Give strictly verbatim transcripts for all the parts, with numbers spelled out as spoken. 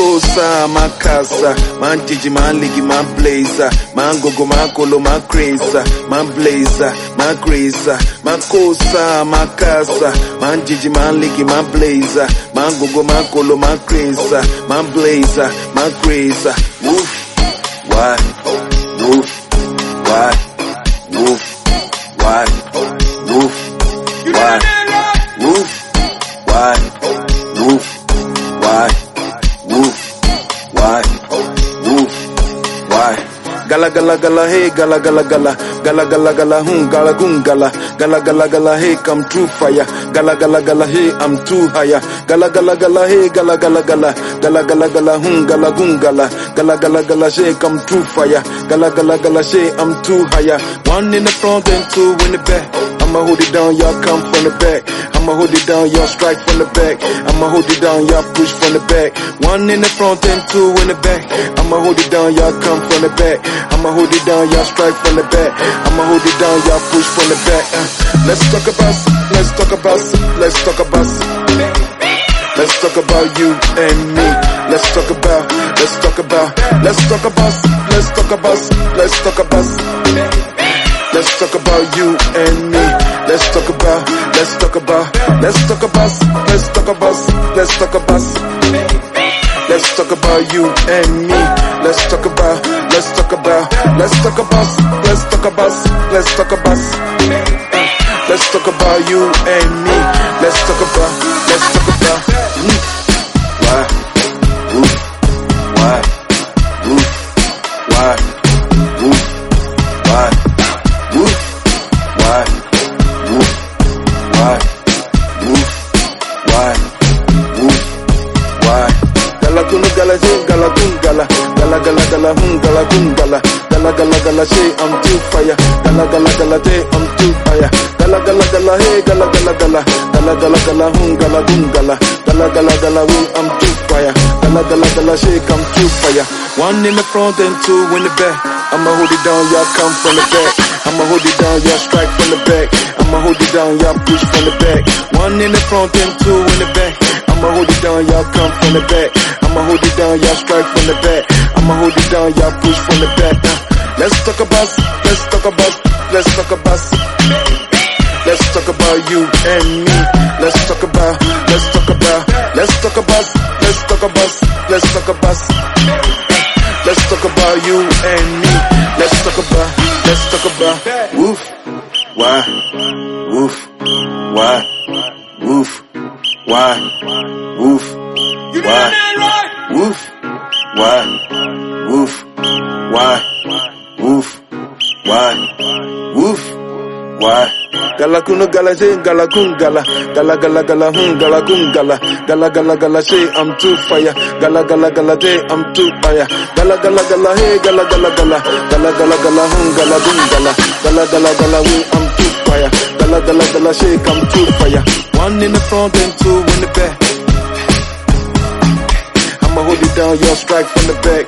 Makosa, Makasa, Man Tiji, Man Ligi, Man Blazer, Man Gogo, Man Kolo, Man Crazer, Man Blazer, Man Crazer, Makosa, Makasa, Man Tiji, Man Ligi, Man Blazer, Man Gogo, Man Kolo, Man Crazer, Man Blazer, Man Crazer. Woof, why, woof, why, woof, why, woof, why, woof, why, woof, why, woof, why, woof, why. Gala gala gala hey gala gala gala gala gala gala hum gala gun gala gala gala gala hey come true fire gala gala gala hey I'm too higher gala gala gala hey gala gala gala gala gala gala hum gala gun gala gala gala gala hey come true fire gala gala gala hey I'm too higher. One in the front and two in the back. I'ma hold it down, y'all come from the back. I'ma hold it down, y'all strike from the back. I'ma hold it down, y'all push from the back. One in the front and two in the back. I'ma hold it down, y'all come from the back. I'ma hold it down, y'all strike from the back. I'ma hold it down, y'all push from the back. Uh, let's talk about, let's talk about, let's talk about, let's talk about you and me. Let's talk about, let's talk about, let's talk about, let's talk about, let's talk about, let's talk about you and me. Let's talk about, let's talk about, let's talk about, let's talk about, let's talk about, let's talk about you and me. Let's talk about, let's talk about, let's talk about, let's talk about, let's talk about, let's talk about you and me. Let's talk about, let's talk about, mm. Why, woo, why, woo, why, woo, why, woo, why, woo, why, woo, why, woo, why. Gala kunu gala jay gala kun gala gala gala gala hum gala kun gala gala gala gala say I'm too fire gala gala gala day I'm too fire gala gala gala hey gala gala gala gala gala gala hum gala kun gala gala gala gala woo I'm too fire gala gala gala say I'm too fire. One in the front and two in the back. I'ma hold it down, y'all come from the back. I'ma hold it down, y'all strike from the back. I'ma hold it down, y'all push from the back. One in the front and two in the back. I'ma hold it down, y'all come from the back. I'ma hold it down, y'all strike from the back. I'ma hold it down, y'all push from the back. Uh, let's talk about, let's talk about, let's talk about, let's talk about you and me. Let's talk about, let's talk about, let's talk about, let's talk about, let's talk about, let's talk about you and me. Let's talk about, let's talk about, woof, why, woof, why, woof, why, woof, why, woof, why, woof, why, woof, why, woof, why. Gala kunu gala say gala kun gala gala gala gala hum gala kun gala gala gala gala say I'm too fire gala gala gala day I'm too fire gala gala gala hey gala gala gala gala gala gala hum gala kun gala gala gala gala woo I'm too fire gala gala gala say I'm too fire. One in the front and two in the back. I'ma hold it down, y'all strike from the back.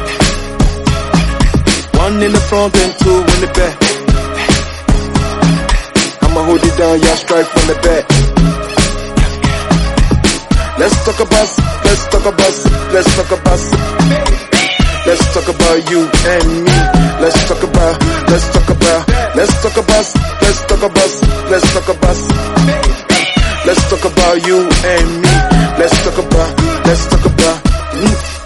One in the front and two in the back. I'ma hold it down, y'all strike from the back. Let's talk about, let's talk about, let's talk about, let's talk about you and me. Let's talk about, let's talk about, let's talk about, let's talk about, let's talk about, let's talk about you and me. Let's talk about, let's talk about, mm.